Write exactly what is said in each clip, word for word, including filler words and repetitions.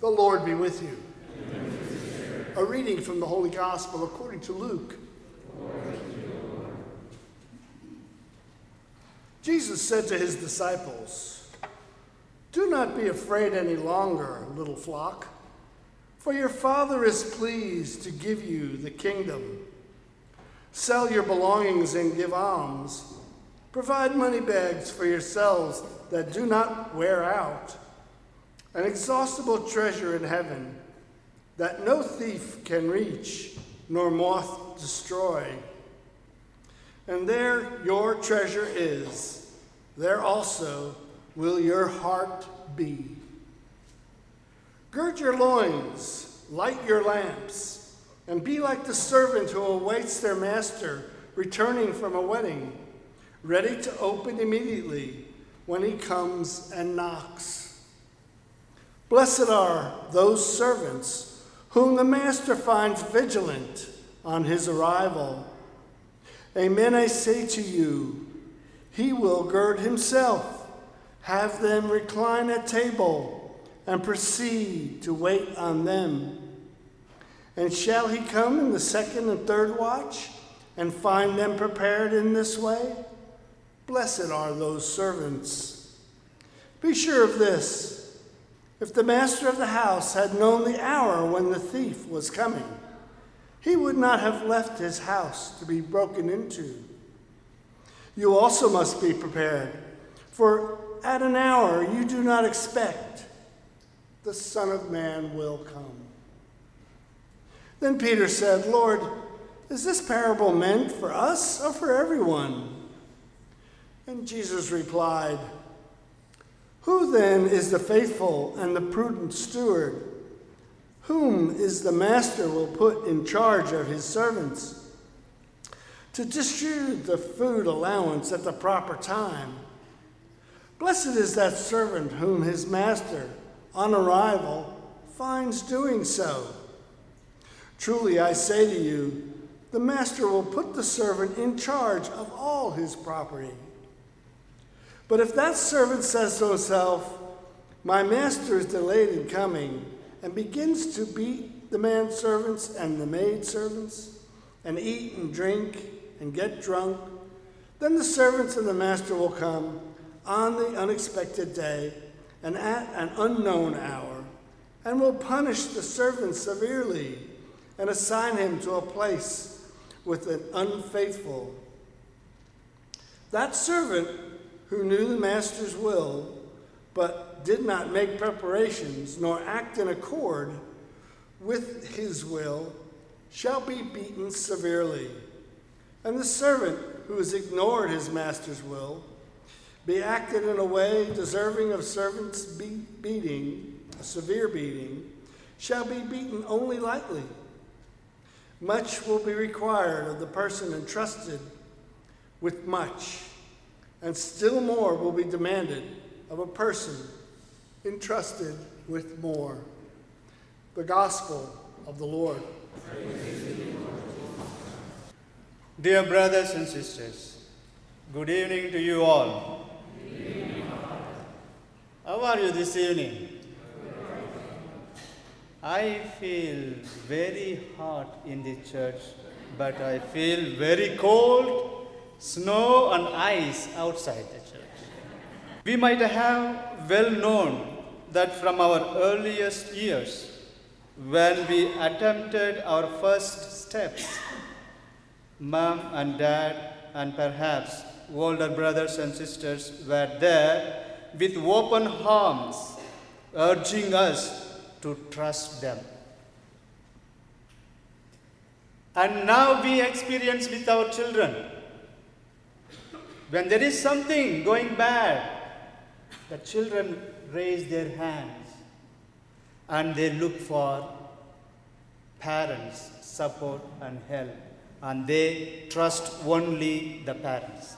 The Lord be with you. A reading from the Holy Gospel according to Luke. Jesus said to his disciples, "Do not be afraid any longer, little flock, for your Father is pleased to give you the kingdom. Sell your belongings and give alms. Provide money bags for yourselves that do not wear out, an inexhaustible treasure in heaven that no thief can reach nor moth destroy. And there your treasure is, there also will your heart be. Gird your loins, light your lamps, and be like the servant who awaits their master returning from a wedding, ready to open immediately when he comes and knocks. Blessed are those servants whom the master finds vigilant on his arrival. Amen, I say to you, he will gird himself, have them recline at table, and proceed to wait on them. And shall he come in the second and third watch and find them prepared in this way? Blessed are those servants. Be sure of this, if the master of the house had known the hour when the thief was coming, he would not have left his house to be broken into. You also must be prepared, for at an hour you do not expect, the Son of Man will come." Then Peter said, "Lord, is this parable meant for us or for everyone?" And Jesus replied, "Who then is the faithful and the prudent steward, whom is the master will put in charge of his servants, to distribute the food allowance at the proper time? Blessed is that servant whom his master, on arrival, finds doing so. Truly I say to you, the master will put the servant in charge of all his property. But if that servant says to himself, 'My master is delayed in coming,' and begins to beat the manservants and the maidservants, and eat and drink and get drunk, then the servants of the master will come on the unexpected day and at an unknown hour, and will punish the servant severely and assign him to a place with an unfaithful. That servant who knew the master's will, but did not make preparations nor act in accord with his will, shall be beaten severely. And the servant who has ignored his master's will, be acted in a way deserving of servant's be- beating, a severe beating, shall be beaten only lightly. Much will be required of the person entrusted with much, and still more will be demanded of a person entrusted with more." The Gospel of the Lord. Dear brothers and sisters, good evening to you all. How are you this evening? I feel very hot in the church, but I feel very cold, snow and ice outside the church. We might have well known that from our earliest years, when we attempted our first steps, Mom and Dad and perhaps older brothers and sisters were there with open arms, urging us to trust them. And now we experience with our children. When there is something going bad, the children raise their hands and they look for parents' support and help, and they trust only the parents.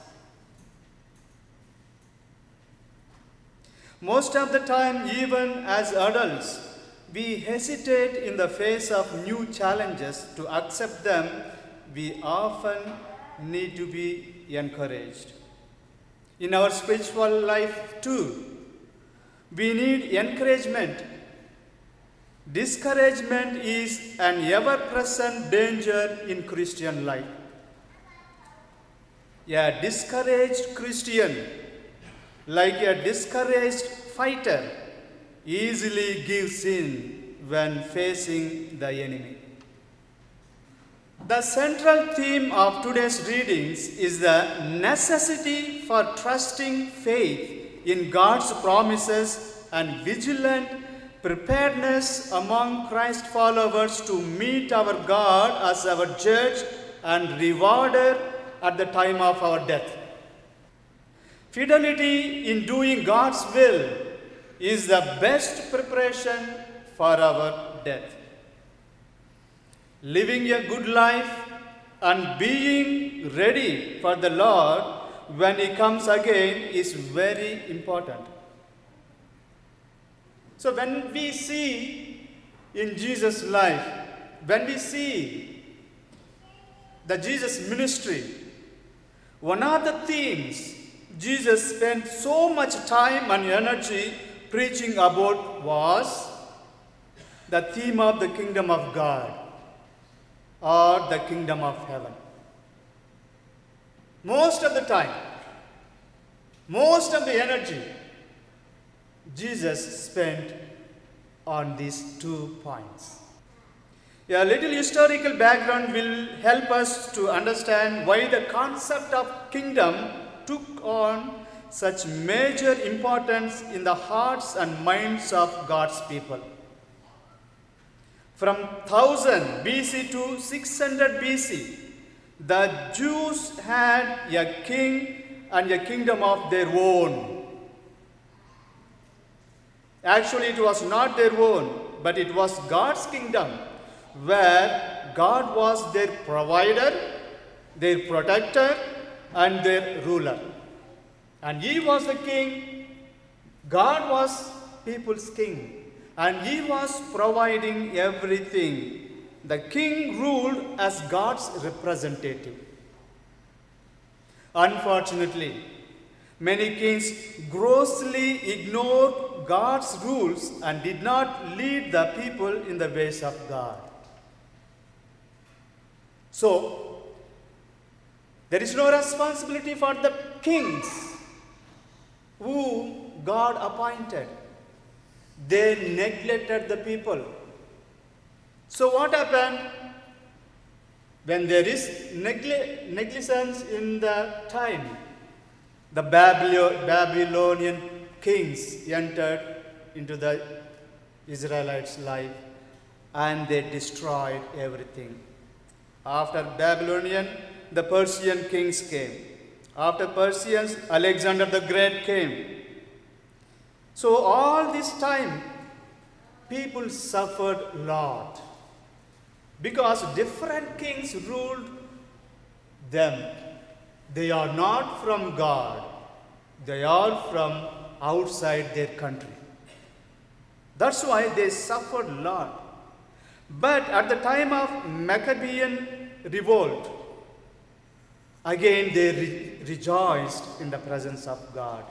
Most of the time, even as adults, we hesitate in the face of new challenges to accept them. We often need to be encouraged. In our spiritual life too, we need encouragement discouragement is an ever-present danger in Christian life. A discouraged Christian, like a discouraged fighter, easily gives in when facing the enemy. The central theme of today's readings is the necessity for trusting faith in God's promises and vigilant preparedness among Christ followers to meet our God as our judge and rewarder at the time of our death. Fidelity in doing God's will is the best preparation for our death. Living a good life and being ready for the Lord when He comes again is very important. So when we see in Jesus' life, when we see the Jesus ministry, one of the themes Jesus spent so much time and energy preaching about was the theme of the kingdom of God or the kingdom of heaven. Most of the time, most of the energy Jesus spent on these two points. A little historical background will help us to understand why the concept of kingdom took on such major importance in the hearts and minds of God's people. From one thousand B C to six hundred B C, the Jews had a king and a kingdom of their own. Actually, it was not their own, but it was God's kingdom, where God was their provider, their protector, and their ruler. And He was the king, God was people's king, and He was providing everything. The king ruled as God's representative. Unfortunately, many kings grossly ignored God's rules and did not lead the people in the ways of God. So, there is no responsibility for the kings who God appointed. They neglected the people. So what happened? When there is negle- negligence in the time, the Babylon- Babylonian kings entered into the Israelites' life and they destroyed everything. After Babylonian, the Persian kings came. After Persians, Alexander the Great came. So all this time, people suffered a lot because different kings ruled them. They are not from God. They are from outside their country. That's why they suffered a lot. But at the time of Maccabean revolt, again they re- rejoiced in the presence of God.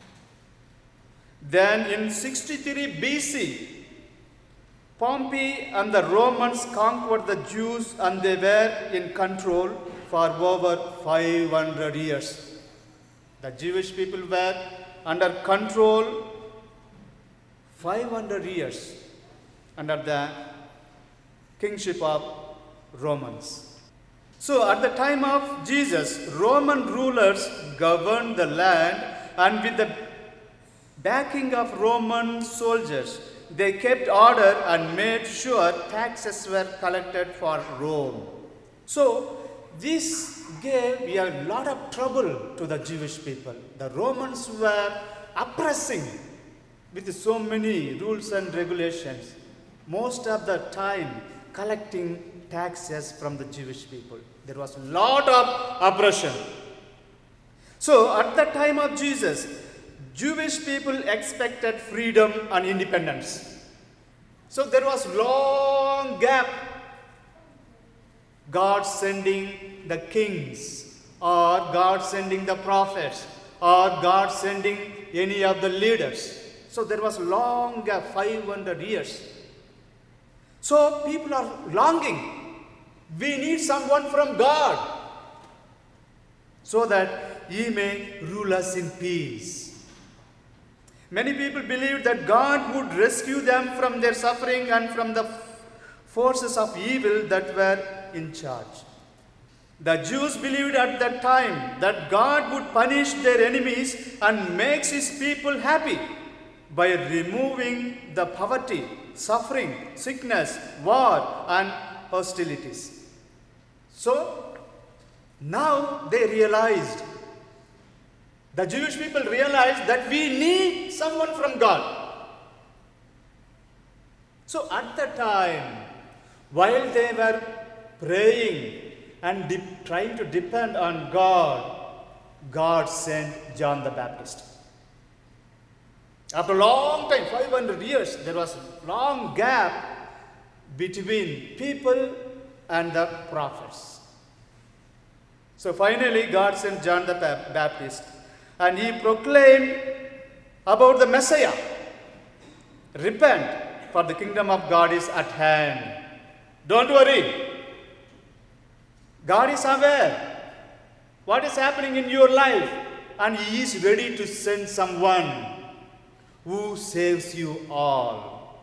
Then in sixty-three B C, Pompey and the Romans conquered the Jews and they were in control for over five hundred years. The Jewish people were under control five hundred years under the kingship of Romans. So at the time of Jesus, Roman rulers governed the land, and with the backing of Roman soldiers, they kept order and made sure taxes were collected for Rome. So this gave a lot of trouble to the Jewish people. The Romans were oppressing with so many rules and regulations, most of the time collecting taxes from the Jewish people. There was a lot of oppression. So at the time of Jesus, Jewish people expected freedom and independence. So there was long gap. God sending the kings, or God sending the prophets, or God sending any of the leaders. So there was long gap, five hundred years. So people are longing. We need someone from God so that He may rule us in peace. Many people believed that God would rescue them from their suffering and from the forces of evil that were in charge. The Jews believed at that time that God would punish their enemies and makes His people happy by removing the poverty, suffering, sickness, war, and hostilities. So, now they realized, the Jewish people realized that we need someone from God. So at that time, while they were praying and de- trying to depend on God, God sent John the Baptist. After a long time, five hundred years, there was a long gap between people and the prophets. So finally, God sent John the Baptist, and he proclaimed about the Messiah. Repent, for the kingdom of God is at hand. Don't worry. God is aware what is happening in your life, and He is ready to send someone who saves you all.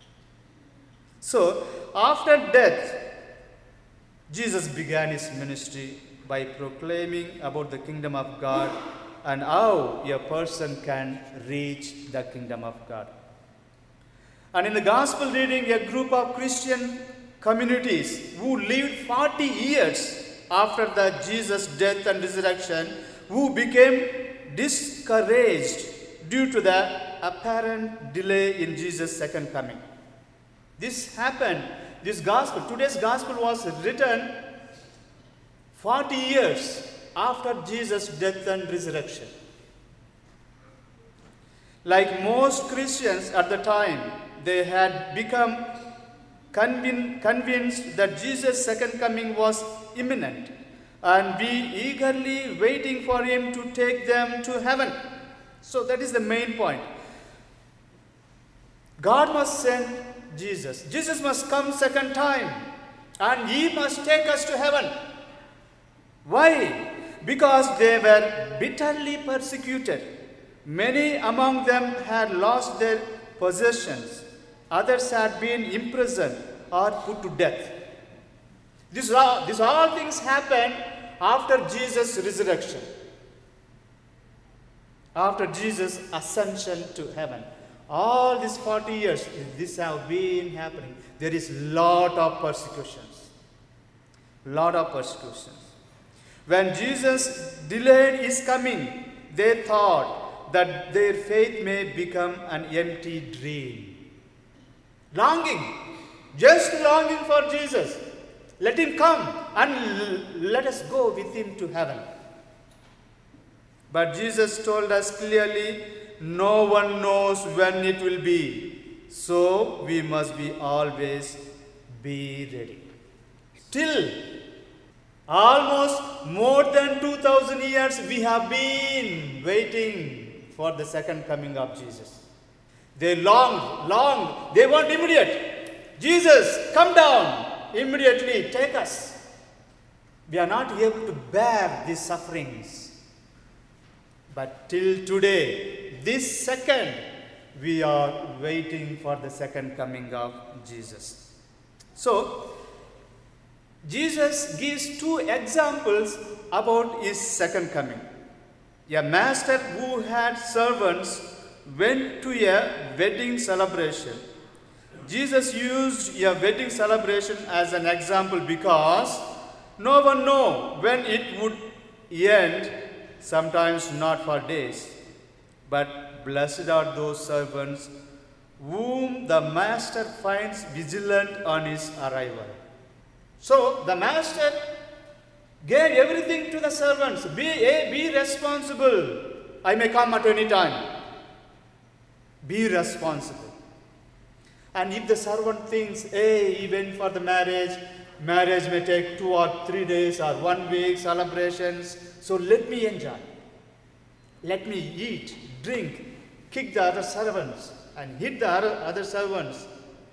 So, after death, Jesus began His ministry by proclaiming about the kingdom of God and how a person can reach the kingdom of God. And in the gospel reading, a group of Christian communities who lived forty years after the Jesus' death and resurrection, who became discouraged due to the apparent delay in Jesus' second coming. This happened, this gospel, today's gospel was written forty years after Jesus' death and resurrection. Like most Christians at the time, they had become convin- convinced that Jesus' second coming was imminent, and we eagerly waiting for Him to take them to heaven. So that is the main point. God must send Jesus. Jesus must come second time, and He must take us to heaven. Why? Because they were bitterly persecuted. Many among them had lost their possessions. Others had been imprisoned or put to death. This all, this all things happened after Jesus' resurrection, after Jesus' ascension to heaven. All these forty years, this have been happening. There is lot of persecutions. Lot of persecutions. When Jesus delayed His coming, they thought that their faith may become an empty dream. Longing, just longing for Jesus. Let Him come and l- let us go with Him to heaven. But Jesus told us clearly, no one knows when it will be. So we must be always be ready. Till almost more than two thousand years we have been waiting for the second coming of Jesus. They longed, longed, they want immediate. Jesus, come down, immediately take us. We are not able to bear these sufferings. But till today, this second, we are waiting for the second coming of Jesus. So, Jesus gives two examples about His second coming. A master who had servants went to a wedding celebration. Jesus used a wedding celebration as an example because no one knows when it would end, sometimes not for days. But blessed are those servants whom the master finds vigilant on his arrival. So the master gave everything to the servants. Be, a, be responsible. I may come at any time. Be responsible. And if the servant thinks, hey, he went for the marriage, marriage may take two or three days or one week celebrations, so let me enjoy. Let me eat, drink, kick the other servants and hit the other, other servants.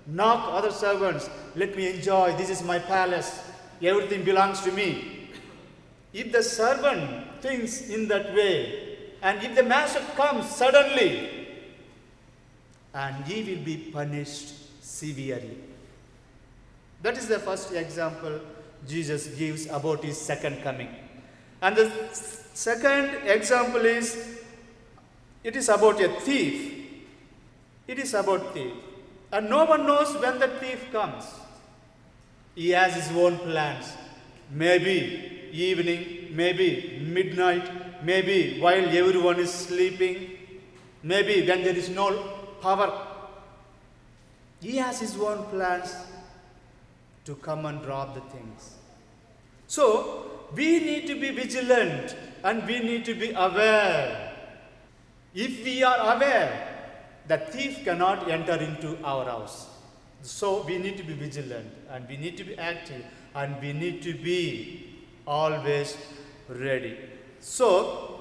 knock other servants, let me enjoy, this is my palace, everything belongs to me. If the servant thinks in that way, and if the master comes suddenly, and he will be punished severely. That is the first example Jesus gives about his second coming. And the second example is, it is about a thief. It is about thief. And no one knows when the thief comes. He has his own plans. Maybe evening, maybe midnight, maybe while everyone is sleeping, maybe when there is no power. He has his own plans to come and rob the things. So, we need to be vigilant and we need to be aware. If we are aware, the thief cannot enter into our house. So we need to be vigilant and we need to be active and we need to be always ready. So,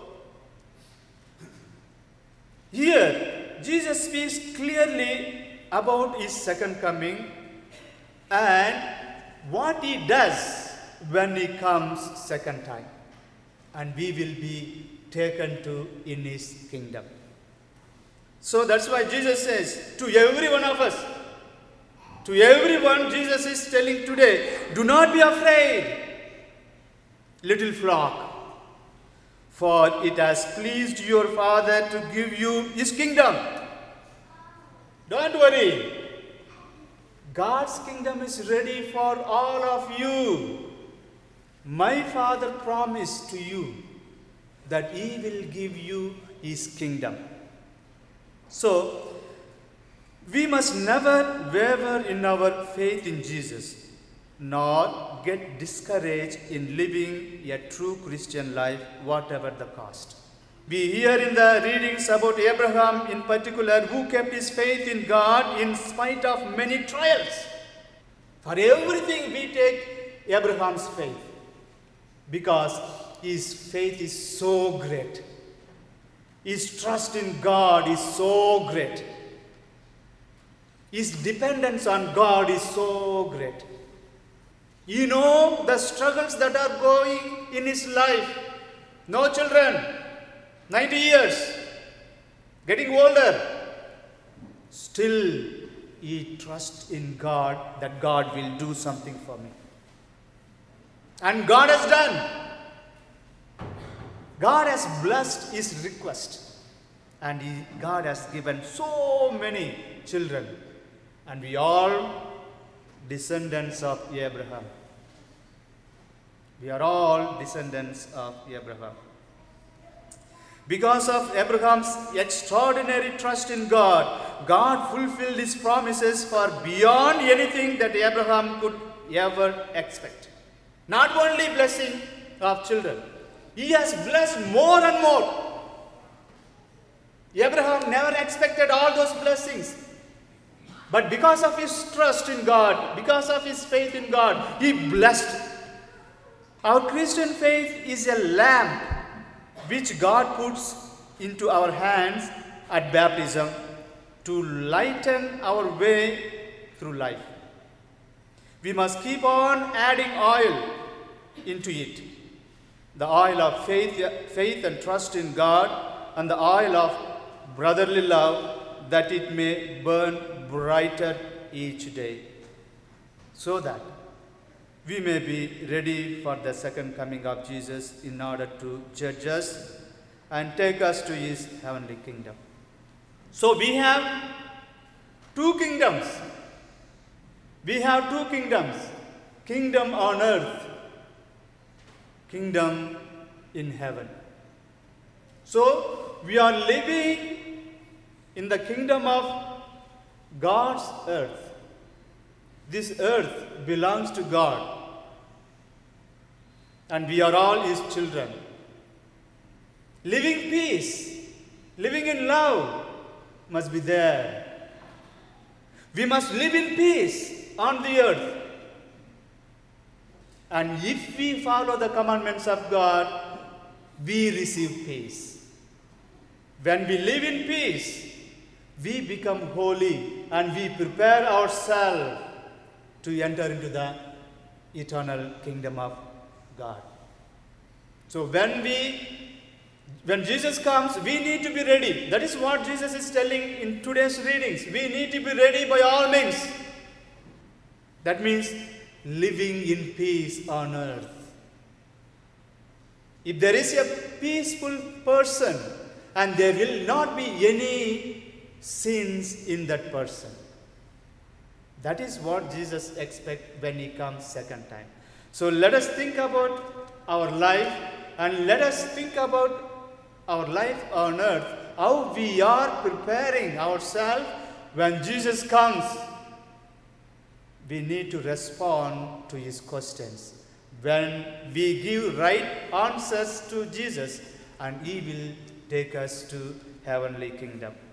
here Jesus speaks clearly about his second coming and what he does when he comes second time. And we will be taken to in his kingdom. So that's why Jesus says to every one of us, to everyone, Jesus is telling today, do not be afraid, little flock, for it has pleased your Father to give you his kingdom. Don't worry. God's kingdom is ready for all of you. My Father promised to you that he will give you his kingdom. So, we must never waver in our faith in Jesus, nor get discouraged in living a true Christian life, whatever the cost. We hear in the readings about Abraham in particular, who kept his faith in God in spite of many trials. For everything we take Abraham's faith, because his faith is so great. His trust in God is so great. His dependence on God is so great. You know the struggles that are going in his life. No children, ninety years, getting older. Still, he trusts in God that God will do something for me. And God has done. God has blessed his request. And he, God has given so many children. And we all descendants of Abraham. We are all descendants of Abraham. Because of Abraham's extraordinary trust in God, God fulfilled his promises for beyond anything that Abraham could ever expect. Not only blessing of children, he has blessed more and more. Abraham never expected all those blessings. But because of his trust in God, because of his faith in God, he blessed. Our Christian faith is a lamp which God puts into our hands at baptism to lighten our way through life. We must keep on adding oil into it. The oil of faith, faith and trust in God, and the oil of brotherly love, that it may burn brighter each day, so that we may be ready for the second coming of Jesus in order to judge us and take us to his heavenly kingdom. So we have two kingdoms. We have two kingdoms. Kingdom on earth, kingdom in heaven. So we are living in the kingdom of God's earth. This earth belongs to God. And we are all his children. Living peace, living in love must be there. We must live in peace on the earth. And if we follow the commandments of God, we receive peace. When we live in peace, we become holy and we prepare ourselves to enter into the eternal kingdom of God. So when we when Jesus comes, we need to be ready. That is what Jesus is telling in today's readings. We need to be ready by all means. That means living in peace on earth. If there is a peaceful person, and there will not be any sins in that person. That is what Jesus expects when he comes second time. So let us think about our life, and let us think about our life on earth, how we are preparing ourselves when Jesus comes. We need to respond to his questions. When we give right answers to Jesus, and he will take us to heavenly kingdom.